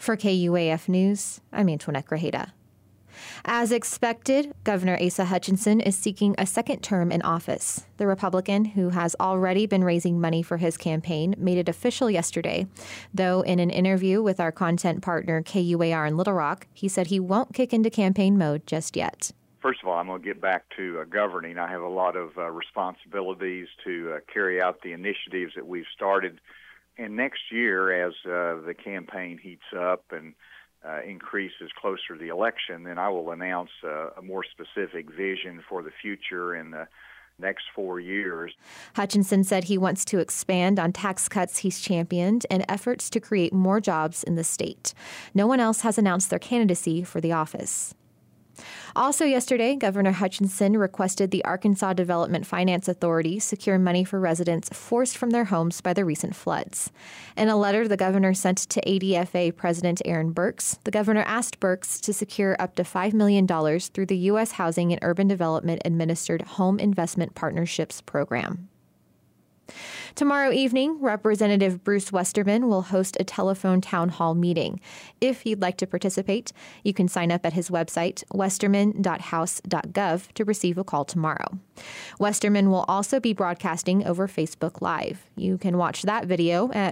For KUAF News, I'm Antoinette Grajeda. As expected, Governor Asa Hutchinson is seeking a second term in office. The Republican, who has already been raising money for his campaign, made it official yesterday. Though in an interview with our content partner KUAR in Little Rock, he said he won't kick into campaign mode just yet. First of all, I'm going to get back to governing. I have a lot of responsibilities to carry out the initiatives that we've started. And next year, as the campaign heats up and increases closer to the election, then I will announce a more specific vision for the future in the next 4 years. Hutchinson said he wants to expand on tax cuts he's championed and efforts to create more jobs in the state. No one else has announced their candidacy for the office. Also yesterday, Governor Hutchinson requested the Arkansas Development Finance Authority secure money for residents forced from their homes by the recent floods. In a letter the governor sent to ADFA President Aaron Burks, the governor asked Burks to secure up to $5 million through the U.S. Housing and Urban Development Administered Home Investment Partnerships Program. Tomorrow evening, Representative Bruce Westerman will host a telephone town hall meeting. If you'd like to participate, you can sign up at his website, westerman.house.gov, to receive a call tomorrow. Westerman will also be broadcasting over Facebook Live. You can watch that video at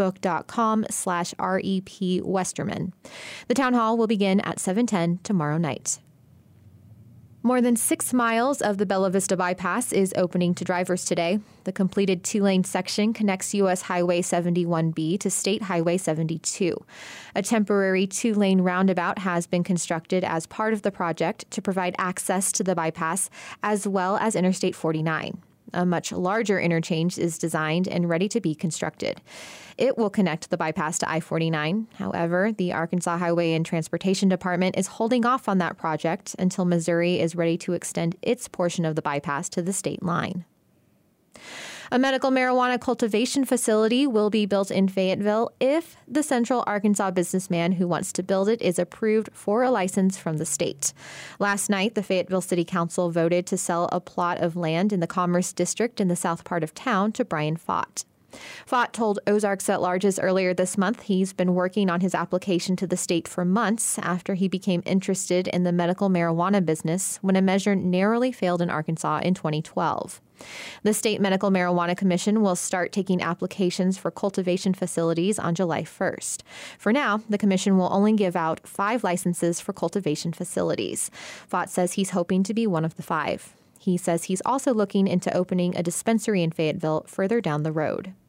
facebook.com/REP-Westerman. The town hall will begin at 7:10 tomorrow night. More than 6 miles of the Bella Vista Bypass is opening to drivers today. The completed 2-lane section connects U.S. Highway 71B to State Highway 72. A temporary 2-lane roundabout has been constructed as part of the project to provide access to the bypass as well as Interstate 49. A much larger interchange is designed and ready to be constructed. It will connect the bypass to I-49. However, the Arkansas Highway and Transportation Department is holding off on that project until Missouri is ready to extend its portion of the bypass to the state line. A medical marijuana cultivation facility will be built in Fayetteville if the Central Arkansas businessman who wants to build it is approved for a license from the state. Last night, the Fayetteville City Council voted to sell a plot of land in the Commerce District in the south part of town to Brian Fott. Fott told Ozarks at Large's earlier this month he's been working on his application to the state for months after he became interested in the medical marijuana business when a measure narrowly failed in Arkansas in 2012. The State Medical Marijuana Commission will start taking applications for cultivation facilities on July 1st. For now, the commission will only give out 5 licenses for cultivation facilities. Fott says he's hoping to be one of the 5. He says he's also looking into opening a dispensary in Fayetteville further down the road.